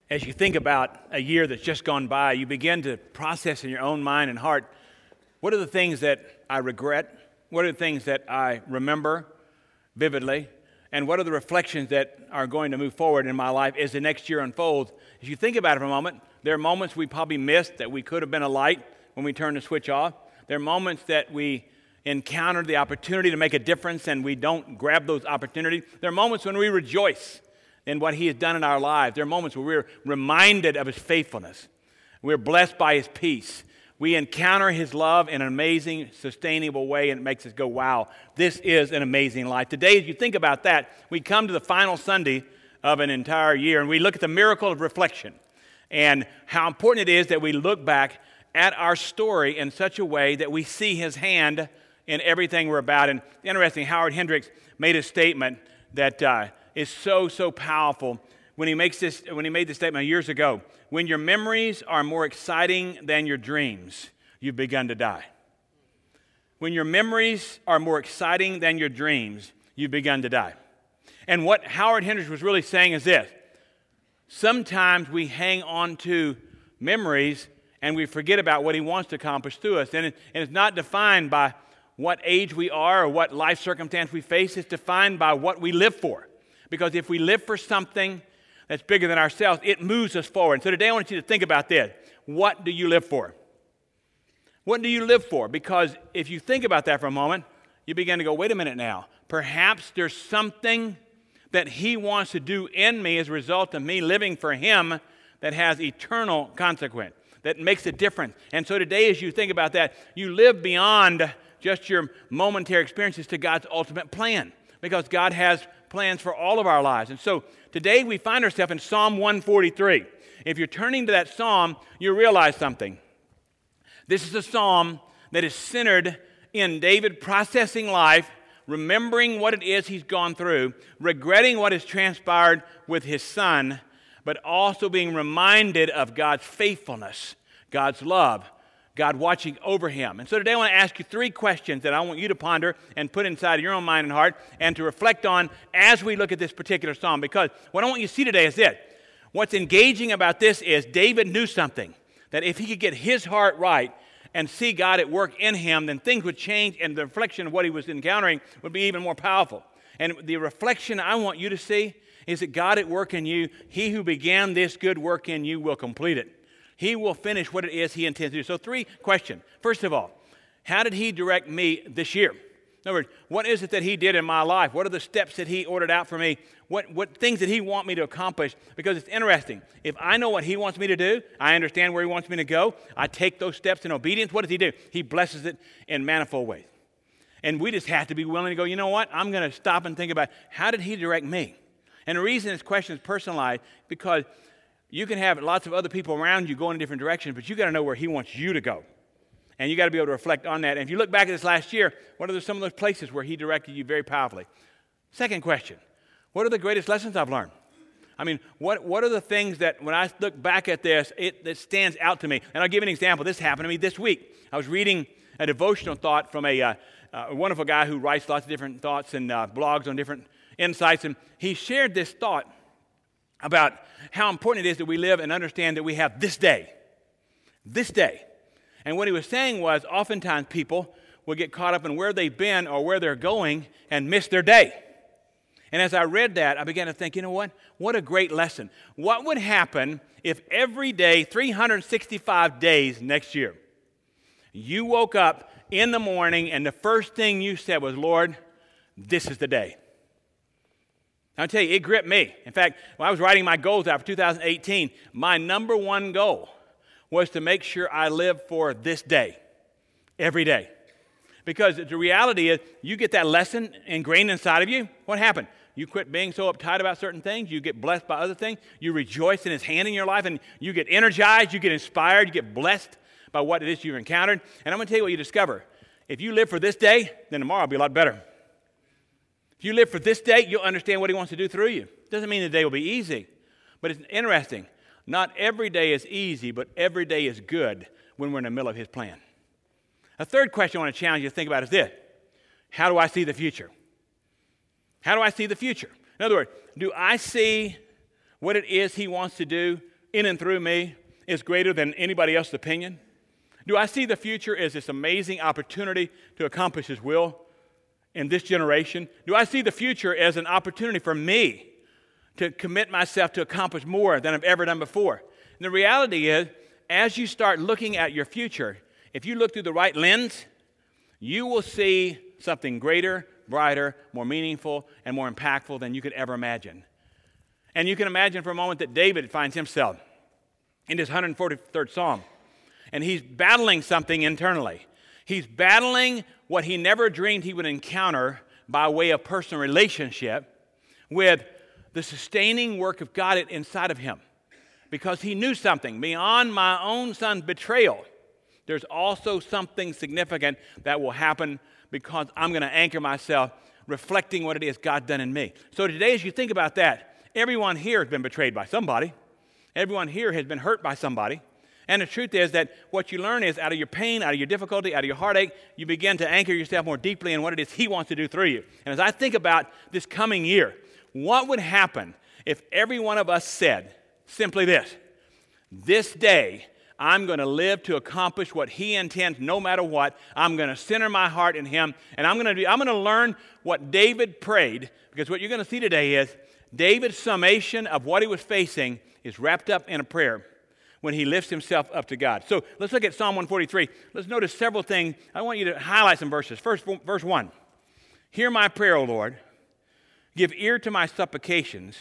As you think about a year that's just gone by, you begin to process in your own mind and heart, what are the things that I regret? What are the things that I remember vividly? And what are the reflections that are going to move forward in my life as the next year unfolds? As you think about it for a moment, there are moments we probably missed that we could have been a light when we turned the switch off. There are moments that we encountered the opportunity to make a difference and we don't grab those opportunities. There are moments when we rejoice in what He has done in our lives. There are moments where we're reminded of His faithfulness. We're blessed by His peace. We encounter His love in an amazing, sustainable way, and it makes us go, wow, this is an amazing life. Today, as you think about that, we come to the final Sunday of an entire year, and we look at the miracle of reflection and how important it is that we look back at our story in such a way that we see His hand in everything we're about. And interesting, Howard Hendricks made a statement that is so powerful when he made this statement years ago. When your memories are more exciting than your dreams, you've begun to die. When your memories are more exciting than your dreams, you've begun to die. And what Howard Hendricks was really saying is this: sometimes we hang on to memories and we forget about what He wants to accomplish through us. And it's not defined by what age we are or what life circumstance we face. It's defined by what we live for. Because if we live for something that's bigger than ourselves, it moves us forward. And so today I want you to think about this. What do you live for? What do you live for? Because if you think about that for a moment, you begin to go, wait a minute now. Perhaps there's something that He wants to do in me as a result of me living for Him that has eternal consequence, that makes a difference. And so today as you think about that, you live beyond just your momentary experiences to God's ultimate plan. Because God has plans for all of our lives. And so today we find ourselves in Psalm 143. If you're turning to that psalm, you realize something. This is a psalm that is centered in David processing life, remembering what it is he's gone through, regretting what has transpired with his son, but also being reminded of God's faithfulness, God's love, God watching over him. And so today I want to ask you three questions that I want you to ponder and put inside of your own mind and heart and to reflect on as we look at this particular psalm. Because what I want you to see today is this. What's engaging about this is David knew something, that if he could get his heart right and see God at work in him, then things would change and the reflection of what he was encountering would be even more powerful. And the reflection I want you to see is that God at work in you, He who began this good work in you will complete it. He will finish what it is He intends to do. So three questions. First of all, how did He direct me this year? In other words, what is it that He did in my life? What are the steps that He ordered out for me? What things did He want me to accomplish? Because it's interesting. If I know what He wants me to do, I understand where He wants me to go, I take those steps in obedience. What does He do? He blesses it in manifold ways. And we just have to be willing to go, you know what? I'm going to stop and think about how did He direct me? And the reason this question is personalized because you can have lots of other people around you going in different directions, but you got to know where He wants you to go. And you got to be able to reflect on that. And if you look back at this last year, what are some of those places where He directed you very powerfully? Second question, what are the greatest lessons I've learned? I mean, what are the things that when I look back at this, it stands out to me? And I'll give you an example. This happened to me this week. I was reading a devotional thought from a wonderful guy who writes lots of different thoughts and blogs on different insights. And he shared this thought about how important it is that we live and understand that we have this day. This day. And what he was saying was oftentimes people will get caught up in where they've been or where they're going and miss their day. And as I read that, I began to think, you know what? What a great lesson. What would happen if every day, 365 days next year, you woke up in the morning and the first thing you said was, Lord, this is the day. I'll tell you, it gripped me. In fact, when I was writing my goals out for 2018, my number one goal was to make sure I live for this day, every day. Because the reality is, you get that lesson ingrained inside of you, what happened? You quit being so uptight about certain things, you get blessed by other things, you rejoice in His hand in your life, and you get energized, you get inspired, you get blessed by what it is you've encountered. And I'm going to tell you what you discover. If you live for this day, then tomorrow will be a lot better. If you live for this day, you'll understand what He wants to do through you. Doesn't mean the day will be easy, but it's interesting. Not every day is easy, but every day is good when we're in the middle of His plan. A third question I want to challenge you to think about is this. How do I see the future? How do I see the future? In other words, do I see what it is He wants to do in and through me is greater than anybody else's opinion? Do I see the future as this amazing opportunity to accomplish His will in this generation? Do I see the future as an opportunity for me to commit myself to accomplish more than I've ever done before? And the reality is, as you start looking at your future, if you look through the right lens, you will see something greater, brighter, more meaningful, and more impactful than you could ever imagine. And you can imagine for a moment that David finds himself in his 143rd Psalm, and he's battling something internally. He's battling what he never dreamed he would encounter by way of personal relationship with the sustaining work of God inside of him. Because he knew something. Beyond my own son's betrayal, there's also something significant that will happen because I'm going to anchor myself reflecting what it is God's done in me. So today, as you think about that, everyone here has been betrayed by somebody. Everyone here has been hurt by somebody. And the truth is that what you learn is out of your pain, out of your difficulty, out of your heartache, you begin to anchor yourself more deeply in what it is He wants to do through you. And as I think about this coming year, what would happen if every one of us said simply this day, I'm going to live to accomplish what He intends no matter what. I'm going to center my heart in Him, and I'm going to learn what David prayed, because what you're going to see today is David's summation of what he was facing is wrapped up in a prayer when he lifts himself up to God. So let's look at Psalm 143. Let's notice several things. I want you to highlight some verses. First, verse 1. Hear my prayer, O Lord. Give ear to my supplications.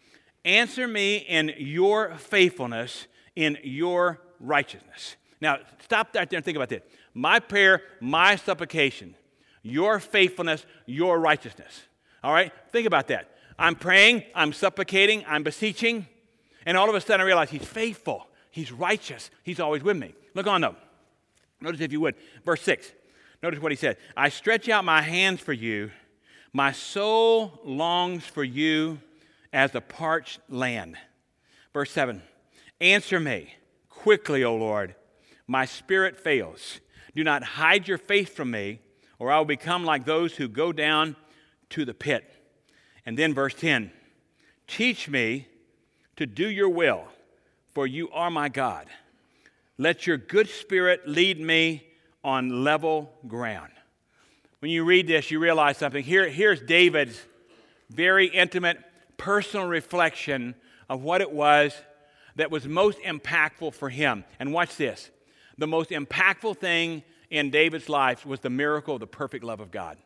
Answer me in your faithfulness, in your righteousness. Now, stop right there and think about this. My prayer, my supplication, your faithfulness, your righteousness. All right? Think about that. I'm praying, I'm supplicating, I'm beseeching, and all of a sudden I realize He's faithful. He's righteous. He's always with me. Look on though. Notice if you would. Verse 6. Notice what he said. I stretch out my hands for you. My soul longs for you as a parched land. Verse 7. Answer me quickly, O Lord. My spirit fails. Do not hide your face from me, or I will become like those who go down to the pit. And then verse 10. Teach me to do your will, for you are my God. Let your good spirit lead me on level ground. When you read this, you realize something. Here's David's very intimate, personal reflection of what it was that was most impactful for him. And watch this. The most impactful thing in David's life was the miracle of the perfect love of God.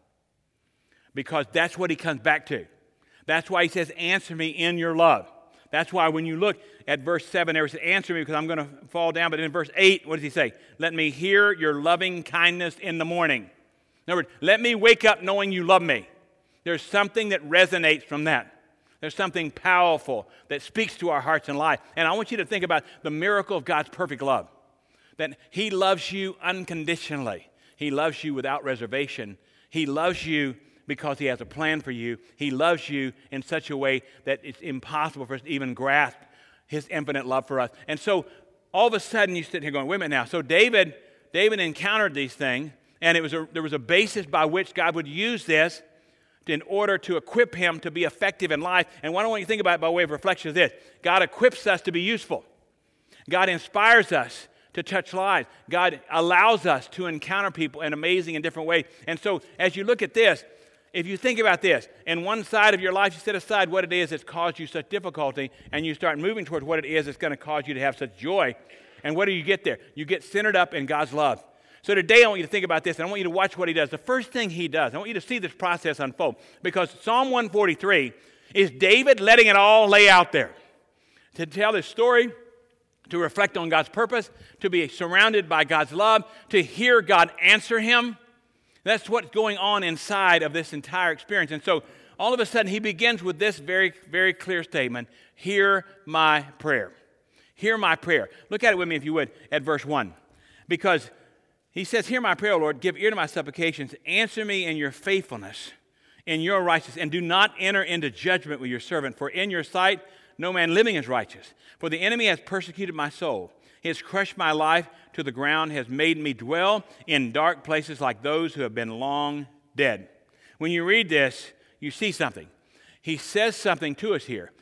Because that's what he comes back to. That's why he says, answer me in your love. That's why when you look at verse 7 there, it says, answer me because I'm going to fall down. But in verse 8, what does he say? Let me hear your loving kindness in the morning. In other words, let me wake up knowing you love me. There's something that resonates from that. There's something powerful that speaks to our hearts and life. And I want you to think about the miracle of God's perfect love. That He loves you unconditionally. He loves you without reservation. He loves you because He has a plan for you. He loves you in such a way that it's impossible for us to even grasp His infinite love for us. And so all of a sudden you sit here going, wait a minute now. So David encountered these things, and there was a basis by which God would use this in order to equip him to be effective in life. And what I want you to think about by way of reflection is this. God equips us to be useful. God inspires us to touch lives. God allows us to encounter people in amazing and different ways. And so as you look at this, if you think about this, in one side of your life, you set aside what it is that's caused you such difficulty, and you start moving towards what it is that's going to cause you to have such joy. And what do you get there? You get centered up in God's love. So today I want you to think about this, and I want you to watch what He does. The first thing He does, I want you to see this process unfold, because Psalm 143 is David letting it all lay out there. To tell his story, to reflect on God's purpose, to be surrounded by God's love, to hear God answer him. That's what's going on inside of this entire experience. And so all of a sudden he begins with this very, very clear statement, hear my prayer. Hear my prayer. Look at it with me if you would at verse 1. Because he says, hear my prayer, O Lord, give ear to my supplications, answer me in your faithfulness, in your righteousness, and do not enter into judgment with your servant, for in your sight no man living is righteous. For the enemy has persecuted my soul. He has crushed my life to the ground, has made me dwell in dark places like those who have been long dead. When you read this, you see something. He says something to us here.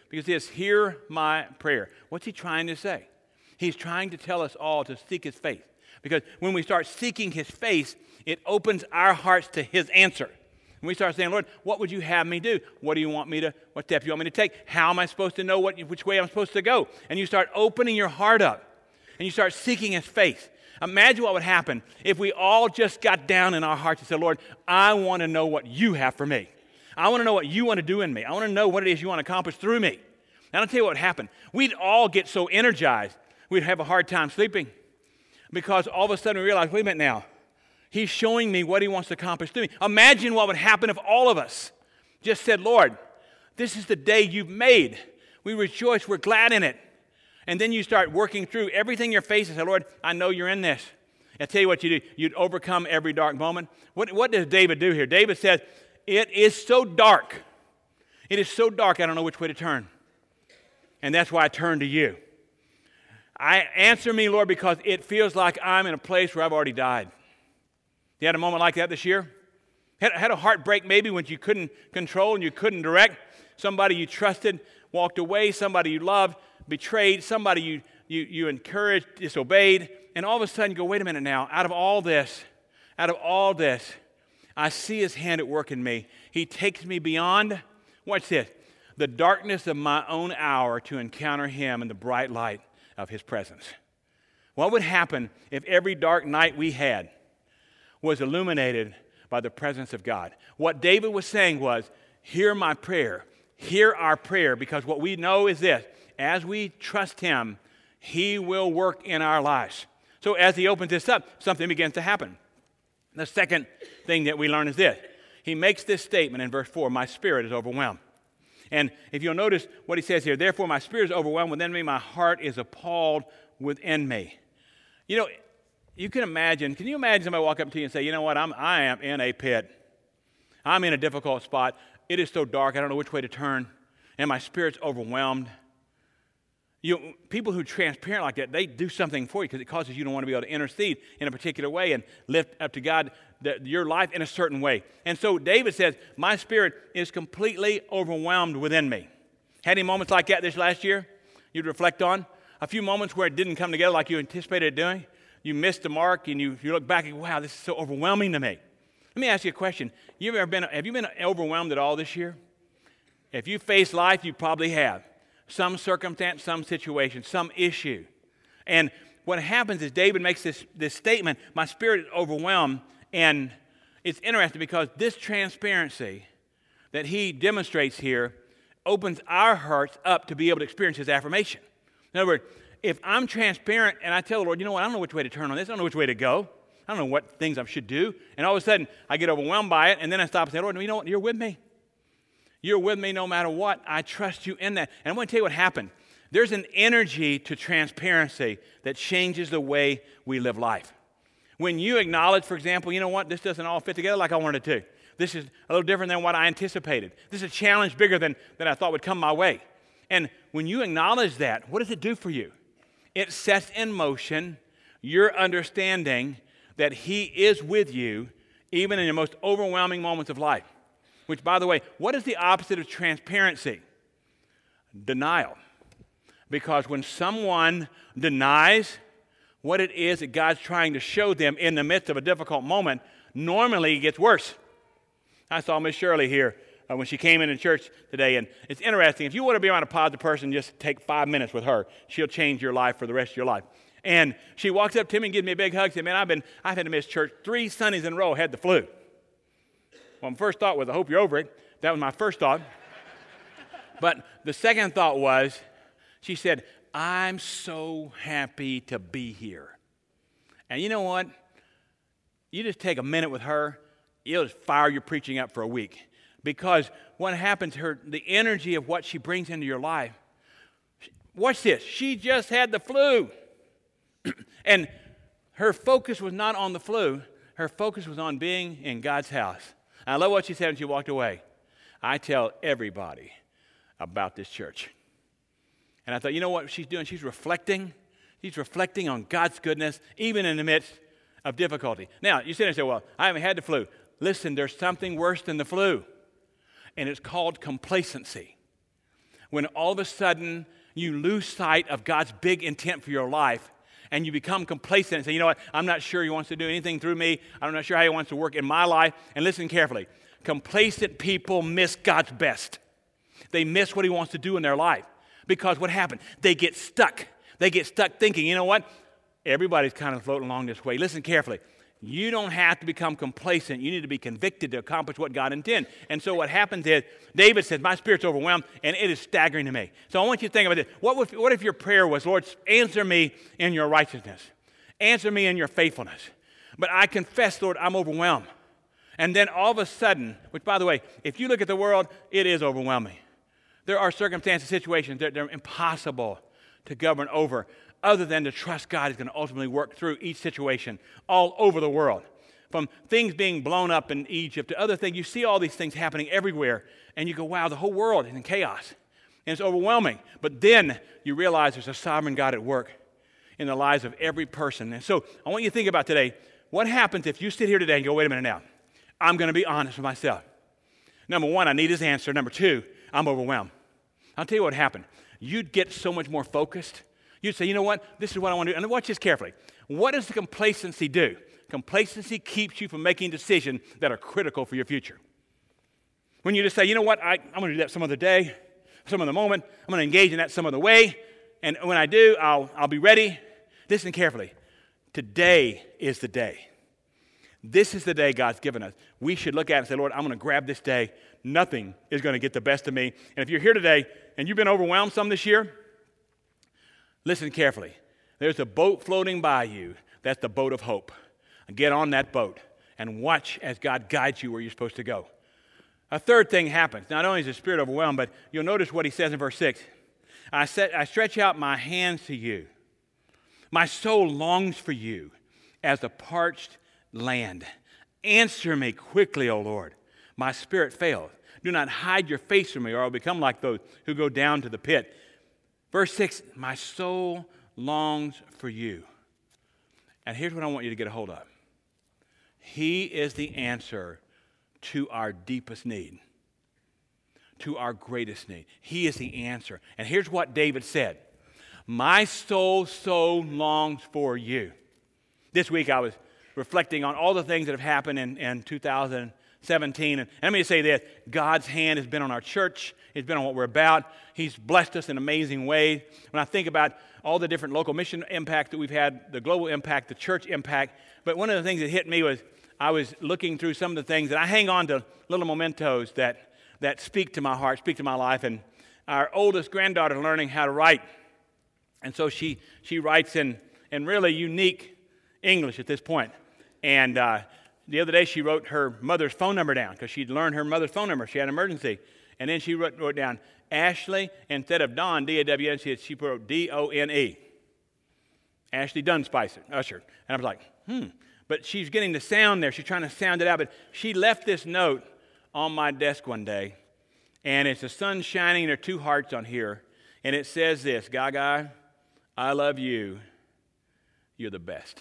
Because he says, hear my prayer. What's he trying to say? He's trying to tell us all to seek his face. Because when we start seeking his face, it opens our hearts to his answer. And we start saying, Lord, what would you have me do? What steps do you want me to take? How am I supposed to know which way I'm supposed to go? And you start opening your heart up. And you start seeking his face. Imagine what would happen if we all just got down in our hearts and said, Lord, I want to know what you have for me. I want to know what you want to do in me. I want to know what it is you want to accomplish through me. And I'll tell you what would happen. We'd all get so energized, we'd have a hard time sleeping. Because all of a sudden we realize, wait a minute now, he's showing me what he wants to accomplish through me. Imagine what would happen if all of us just said, Lord, this is the day you've made. We rejoice, we're glad in it. And then you start working through everything you're facing. Say, Lord, I know you're in this. I'll tell you what you do. You'd overcome every dark moment. What does David do here? David says, it is so dark. It is so dark, I don't know which way to turn. And that's why I turn to you. Answer me, Lord, because it feels like I'm in a place where I've already died. You had a moment like that this year? Had a heartbreak maybe when you couldn't control and you couldn't direct? Somebody you trusted walked away, somebody you loved betrayed, somebody you encouraged, disobeyed, and all of a sudden you go, wait a minute now, out of all this, I see his hand at work in me. He takes me beyond, watch this, the darkness of my own hour to encounter him in the bright light of his presence. What would happen if every dark night we had was illuminated by the presence of God? What David was saying was, hear my prayer, hear our prayer, because what we know is this, as we trust him, he will work in our lives. So as he opens this up, something begins to happen. The second thing that we learn is this. He makes this statement in verse 4, my spirit is overwhelmed. And if you'll notice what he says here, therefore my spirit is overwhelmed within me, my heart is appalled within me. You know, can you imagine somebody walk up to you and say, you know what, I am in a pit. I'm in a difficult spot. It is so dark, I don't know which way to turn, and my spirit's overwhelmed. People who are transparent like that, they do something for you because it causes you to want to be able to intercede in a particular way and lift up to God your life in a certain way. And so David says, my spirit is completely overwhelmed within me. Had any moments like that this last year you'd reflect on? A few moments where it didn't come together like you anticipated it doing? You missed the mark and you look back and wow, this is so overwhelming to me. Let me ask you a question. Have you been overwhelmed at all this year? If you face life, you probably have. Some circumstance, some situation, some issue. And what happens is David makes this statement, my spirit is overwhelmed, and it's interesting because this transparency that he demonstrates here opens our hearts up to be able to experience his affirmation. In other words, if I'm transparent and I tell the Lord, you know what, I don't know which way to turn on this, I don't know which way to go, I don't know what things I should do, and all of a sudden I get overwhelmed by it, and then I stop and say, Lord, you know what, you're with me. You're with me no matter what. I trust you in that. And I want to tell you what happened. There's an energy to transparency that changes the way we live life. When you acknowledge, for example, you know what, this doesn't all fit together like I wanted it to. This is a little different than what I anticipated. This is a challenge bigger than I thought would come my way. And when you acknowledge that, what does it do for you? It sets in motion your understanding that he is with you even in the most overwhelming moments of life. Which, by the way, what is the opposite of transparency? Denial. Because when someone denies what it is that God's trying to show them in the midst of a difficult moment, normally it gets worse. I saw Miss Shirley here when she came into church today, and it's interesting. If you want to be around a positive person, just take 5 minutes with her. She'll change your life for the rest of your life. And she walks up to me and gives me a big hug and said, man, I've had to miss church 3 Sundays in a row, had the flu. Well, my first thought was, I hope you're over it. That was my first thought. But the second thought was, she said, I'm so happy to be here. And you know what? You just take a minute with her, you'll just fire your preaching up for a week. Because what happens, the energy of what she brings into your life, watch this, she just had the flu. And her focus was not on the flu, her focus was on being in God's house. I love what she said when she walked away. I tell everybody about this church. And I thought, you know what she's doing? She's reflecting. She's reflecting on God's goodness, even in the midst of difficulty. Now, you sit there and say, well, I haven't had the flu. Listen, there's something worse than the flu, and it's called complacency. when all of a sudden you lose sight of God's big intent for your life and you become complacent and say, you know what, I'm not sure he wants to do anything through me. I'm not sure how he wants to work in my life. And listen carefully. Complacent people miss God's best. They miss what he wants to do in their life. Because what happened? They get stuck. They get stuck thinking, you know what? Everybody's kind of floating along this way. Listen carefully. You don't have to become complacent. You need to be convicted to accomplish what God intends. And so what happens is, David says, my spirit's overwhelmed, and it is staggering to me. So I want you to think about this. What if your prayer was, Lord, answer me in your righteousness. Answer me in your faithfulness. But I confess, Lord, I'm overwhelmed. And then all of a sudden, which by the way, if you look at the world, it is overwhelming. There are circumstances, situations that they're impossible to govern over, other than to trust God is going to ultimately work through each situation all over the world. From things being blown up in Egypt to other things, you see all these things happening everywhere, and you go, wow, the whole world is in chaos. And it's overwhelming. But then you realize there's a sovereign God at work in the lives of every person. And so I want you to think about today, what happens if you sit here today and go, wait a minute now, I'm going to be honest with myself. Number one, I need his answer. Number two, I'm overwhelmed. I'll tell you what happened. You'd get so much more focused. You'd say, you know what, this is what I want to do. And watch this carefully. What does the complacency do? Complacency keeps you from making decisions that are critical for your future. When you just say, you know what, I'm going to do that some other day, some other moment. I'm going to engage in that some other way. And when I do, I'll be ready. Listen carefully. Today is the day. This is the day God's given us. We should look at it and say, Lord, I'm going to grab this day. Nothing is going to get the best of me. And if you're here today and you've been overwhelmed some this year, listen carefully. There's a boat floating by you. That's the boat of hope. Get on that boat and watch as God guides you where you're supposed to go. A third thing happens. Not only is the spirit overwhelmed, but you'll notice what he says in verse 6. I stretch out my hands to you. My soul longs for you as the parched land. Answer me quickly, O Lord. My spirit fails. Do not hide your face from me, or I'll become like those who go down to the pit. Verse 6, my soul longs for you. And here's what I want you to get a hold of. He is the answer to our deepest need, to our greatest need. He is the answer. And here's what David said. My soul so longs for you. This week I was reflecting on all the things that have happened in 2017. And let me say this, God's hand has been on our church. It's been on what we're about. He's blessed us in amazing ways. When I think about all the different local mission impact that we've had, the global impact, the church impact, but one of the things that hit me was I was looking through some of the things that I hang on to, little mementos that speak to my heart, speak to my life. And our oldest granddaughter is learning how to write. And so she writes in really unique English at this point. And the other day she wrote her mother's phone number down because she'd learned her mother's phone number. She had an emergency. And then she wrote down Ashley, instead of Don, D-A-W-N, she wrote D-O-N-E. Ashley Dunspicer, Usher. And I was like, But she's getting the sound there. She's trying to sound it out. But she left this note on my desk one day. And it's the sun shining. There are two hearts on here. And it says this, Gaga, I love you. You're the best.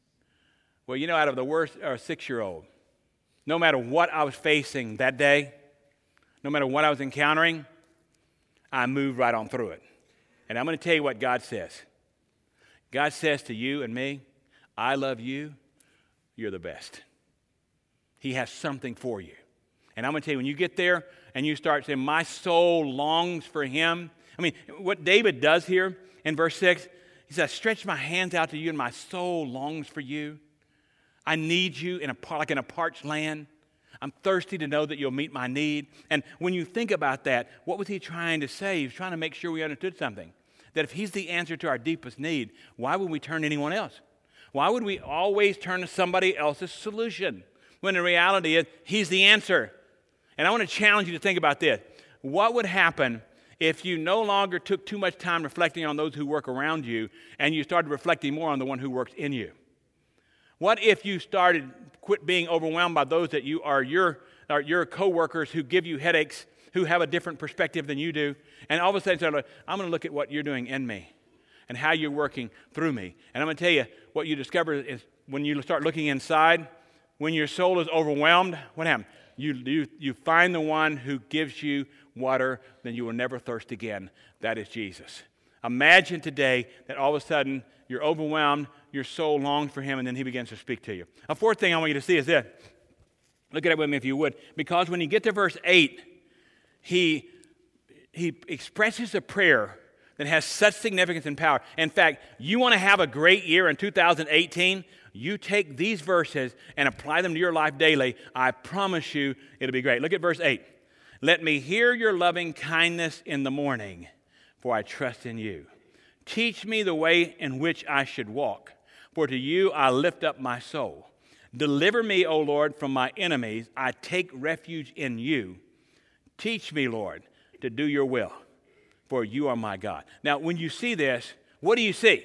Well, you know, out of the worst 6-year-old, no matter what I was facing that day, no matter what I was encountering, I moved right on through it. And I'm going to tell you what God says. God says to you and me, I love you. You're the best. He has something for you. And I'm going to tell you, when you get there and you start saying, my soul longs for him. I mean, what David does here in verse 6, he says, I stretch my hands out to you and my soul longs for you. I need you like in a parched land. I'm thirsty to know that you'll meet my need. And when you think about that, what was he trying to say? He was trying to make sure we understood something. That if he's the answer to our deepest need, why would we turn to anyone else? Why would we always turn to somebody else's solution? When the reality is, he's the answer. And I want to challenge you to think about this. What would happen if you no longer took too much time reflecting on those who work around you and you started reflecting more on the one who works in you? What if you quit being overwhelmed by those that are your coworkers who give you headaches, who have a different perspective than you do, and all of a sudden say, I'm going to look at what you're doing in me and how you're working through me. And I'm going to tell you, what you discover is when you start looking inside, When your soul is overwhelmed, what happens? You find the one who gives you water, then you will never thirst again. That is Jesus. Imagine today that all of a sudden you're overwhelmed, your soul longs for him, and then he begins to speak to you. A fourth thing I want you to see is this. Look at it with me if you would. Because when you get to verse 8, he expresses a prayer that has such significance and power. In fact, you want to have a great year in 2018, you take these verses and apply them to your life daily. I promise you it'll be great. Look at verse 8. Let me hear your loving kindness in the morning, for I trust in you. Teach me the way in which I should walk, for to you I lift up my soul. Deliver me, O Lord, from my enemies. I take refuge in you. Teach me, Lord, to do your will, for you are my God. Now, when you see this, what do you see?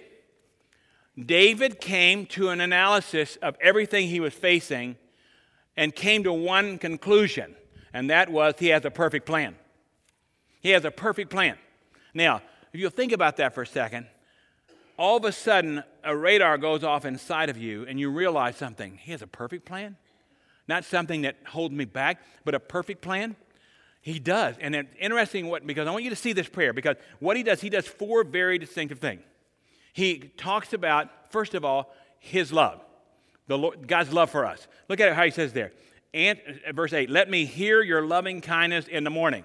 David came to an analysis of everything he was facing and came to one conclusion, and that was he has a perfect plan. He has a perfect plan. Now, if you'll think about that for a second, all of a sudden a radar goes off inside of you and you realize something. He has a perfect plan? Not something that holds me back, but a perfect plan? He does. And it's interesting because I want you to see this prayer, because what he does four very distinctive things. He talks about, first of all, his love, the Lord, God's love for us. Look at how he says there. And verse 8, let me hear your loving kindness in the morning.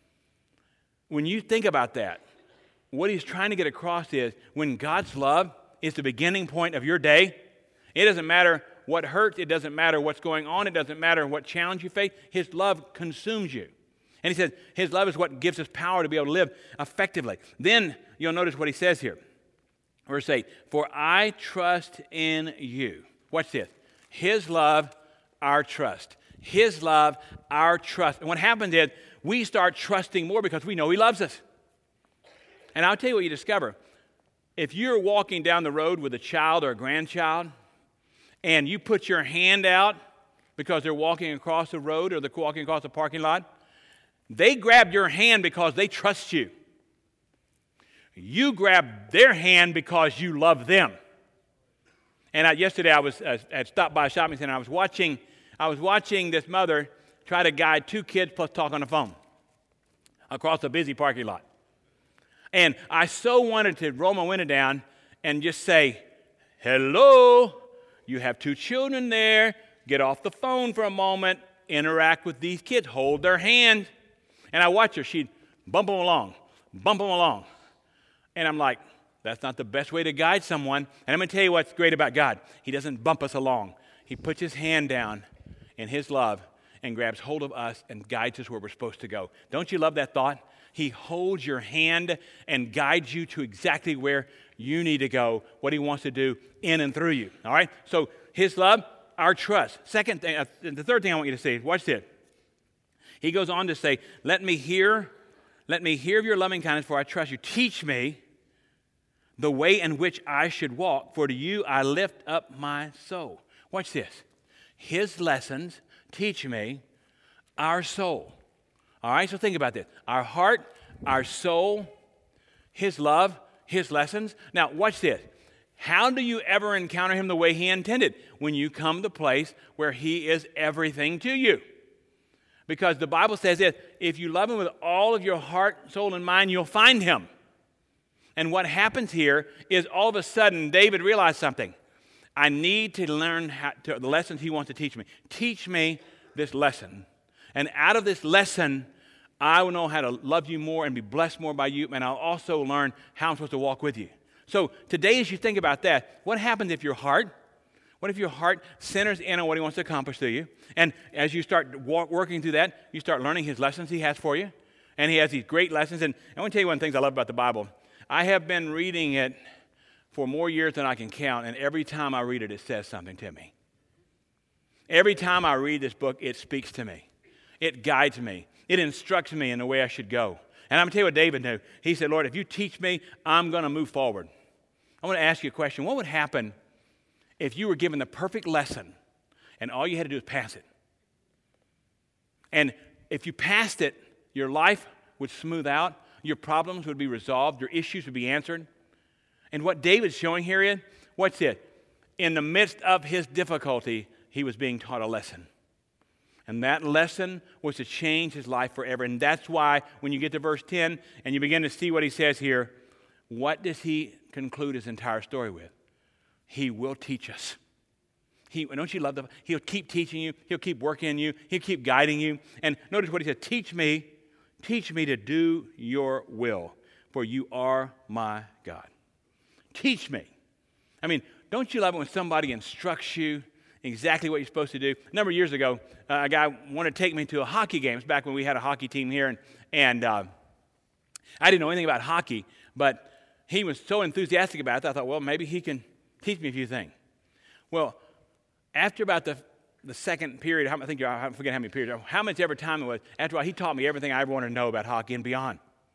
When you think about that, what he's trying to get across is when God's love is the beginning point of your day, it doesn't matter what hurts, it doesn't matter what's going on, it doesn't matter what challenge you face, his love consumes you. And he says his love is what gives us power to be able to live effectively. Then you'll notice what he says here. Verse 8, for I trust in you. Watch this. His love, our trust. His love, our trust. And what happens is we start trusting more because we know he loves us. And I'll tell you what you discover. If you're walking down the road with a child or a grandchild and you put your hand out because they're walking across the road or they're walking across the parking lot, they grab your hand because they trust you. You grab their hand because you love them. And yesterday I was stopped by a shopping center. I was watching this mother try to guide two kids plus talk on the phone across a busy parking lot. And I so wanted to roll my window down and just say, hello, you have two children there. Get off the phone for a moment. Interact with these kids. Hold their hand. And I watch her. She'd bump them along. And I'm like, that's not the best way to guide someone. And I'm going to tell you what's great about God. He doesn't bump us along. He puts his hand down in his love and grabs hold of us and guides us where we're supposed to go. Don't you love that thought? He holds your hand and guides you to exactly where you need to go, what he wants to do in and through you. All right? So his love, our trust. Second thing, the third thing I want you to see, watch this. He goes on to say, let me hear of your loving kindness, for I trust you. Teach me the way in which I should walk, for to you I lift up my soul. Watch this. His lessons teach me our soul. All right, so think about this. Our heart, our soul, his love, his lessons. Now, watch this. How do you ever encounter him the way he intended? When you come to the place where he is everything to you. Because the Bible says that if you love him with all of your heart, soul, and mind, you'll find him. And what happens here is all of a sudden David realized something. I need to learn the lessons he wants to teach me. Teach me this lesson. And out of this lesson, I will know how to love you more and be blessed more by you. And I'll also learn how I'm supposed to walk with you. So today, as you think about that, what happens if your heart centers in on what he wants to accomplish through you? And as you start working through that, you start learning his lessons he has for you. And he has these great lessons. And I want to tell you one of the things I love about the Bible. I have been reading it for more years than I can count. And every time I read it, it says something to me. Every time I read this book, it speaks to me. It guides me. It instructs me in the way I should go. And I'm going to tell you what David knew. He said, Lord, if you teach me, I'm going to move forward. I want to ask you a question. What would happen if you were given the perfect lesson and all you had to do is pass it? And if you passed it, your life would smooth out, your problems would be resolved, your issues would be answered. And what David's showing here is, what's it? In the midst of his difficulty, he was being taught a lesson. And that lesson was to change his life forever. And that's why when you get to verse 10 and you begin to see what he says here, what does he conclude his entire story with? He will teach us. Don't you love that? He'll keep teaching you. He'll keep working in you. He'll keep guiding you. And notice what he said, teach me to do your will, for you are my God. Teach me. I mean, don't you love it when somebody instructs you exactly what you're supposed to do? A number of years ago, a guy wanted to take me to a hockey game. It was back when we had a hockey team here, and I didn't know anything about hockey, but he was so enthusiastic about it, I thought, well, maybe he can teach me a few things. Well, after about the second period, I forget how many periods, how much ever time it was, after a while, he taught me everything I ever wanted to know about hockey and beyond.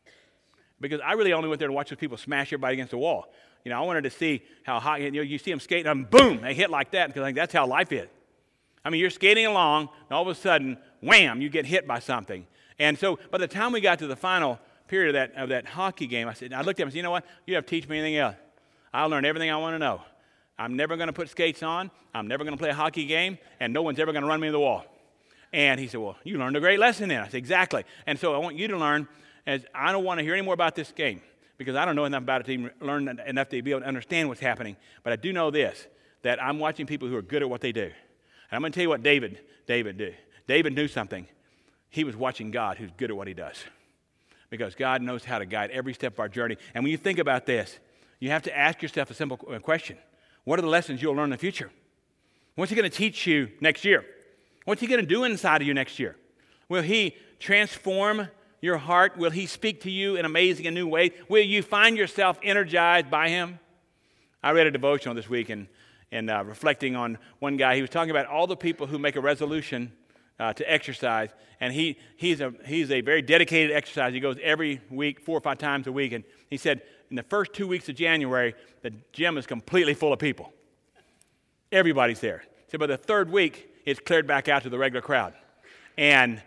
Because I really only went there to watch those people smash everybody against the wall. You know, I wanted to see how hockey, you see them skating, and boom, they hit like that, because I think that's how life is. I mean, you're skating along, and all of a sudden, wham, you get hit by something. And so by the time we got to the final period of that hockey game, I looked at him and said, you know what, you have to teach me anything else. I'll learn everything I want to know. I'm never going to put skates on. I'm never going to play a hockey game, and no one's ever going to run me to the wall. And he said, well, you learned a great lesson then. I said, exactly. And so I want you to learn, as I don't want to hear any more about this game, because I don't know enough about it to even learn enough to be able to understand what's happening. But I do know this, that I'm watching people who are good at what they do. And I'm going to tell you what David did. David knew something. He was watching God, who's good at what he does. Because God knows how to guide every step of our journey. And when you think about this, you have to ask yourself a simple question. What are the lessons you'll learn in the future? What's he going to teach you next year? What's he going to do inside of you next year? Will he transform your heart? Will he speak to you in amazing and new ways? Will you find yourself energized by him? I read a devotional this week and reflecting on one guy. He was talking about all the people who make a resolution to exercise, and he's a very dedicated exercise. He goes every week, 4 or 5 times a week, and he said in the first 2 weeks of January, the gym is completely full of people. Everybody's there. So by the third week, it's cleared back out to the regular crowd. And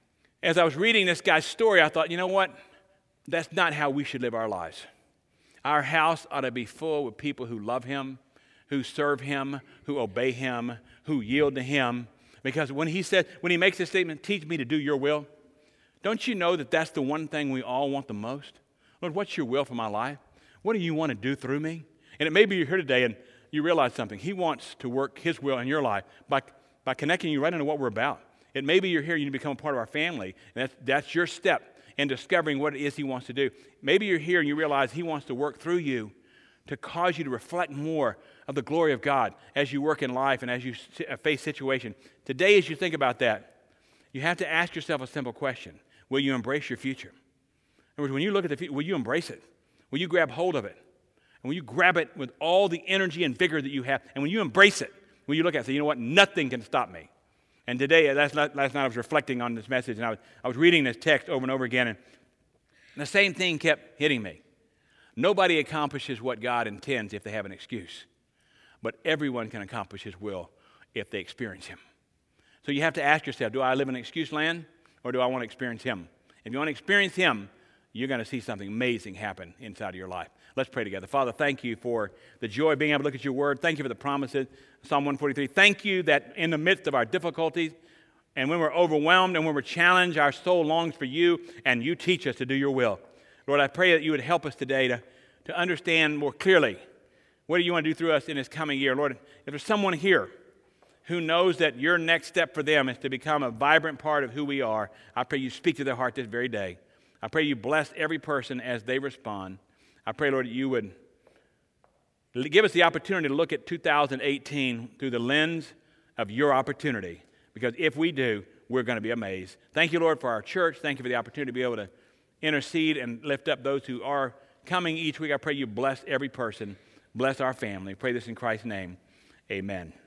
as I was reading this guy's story, I thought, you know what? That's not how we should live our lives. Our house ought to be full with people who love him, who serve him, who obey him, who yield to him. Because when he makes this statement, teach me to do your will, don't you know that that's the one thing we all want the most? Lord, what's your will for my life? What do you want to do through me? And it may be you're here today and you realize something. He wants to work his will in your life by connecting you right into what we're about. It may be you're here, you need to become a part of our family, and that's your step in discovering what it is he wants to do. Maybe you're here and you realize he wants to work through you to cause you to reflect more of the glory of God as you work in life and as you face situations. Today, as you think about that, you have to ask yourself a simple question. Will you embrace your future? In other words, when you look at the future, will you embrace it? Will you grab hold of it? And will you grab it with all the energy and vigor that you have? And when you embrace it, will you look at it and say, you know what, nothing can stop me? And today, last night I was reflecting on this message, and I was reading this text over and over again, and the same thing kept hitting me. Nobody accomplishes what God intends if they have an excuse. But everyone can accomplish his will if they experience him. So you have to ask yourself, do I live in excuse land, or do I want to experience him? If you want to experience him, you're going to see something amazing happen inside of your life. Let's pray together. Father, thank you for the joy of being able to look at your word. Thank you for the promises, Psalm 143. Thank you that in the midst of our difficulties, and when we're overwhelmed and when we're challenged, our soul longs for you, and you teach us to do your will. Lord, I pray that you would help us today to understand more clearly what do you want to do through us in this coming year. Lord, if there's someone here who knows that your next step for them is to become a vibrant part of who we are, I pray you speak to their heart this very day. I pray you bless every person as they respond. I pray, Lord, that you would give us the opportunity to look at 2018 through the lens of your opportunity, because if we do, we're going to be amazed. Thank you, Lord, for our church. Thank you for the opportunity to be able to intercede and lift up those who are coming each week. I pray you bless every person, bless our family. I pray this in Christ's name. Amen.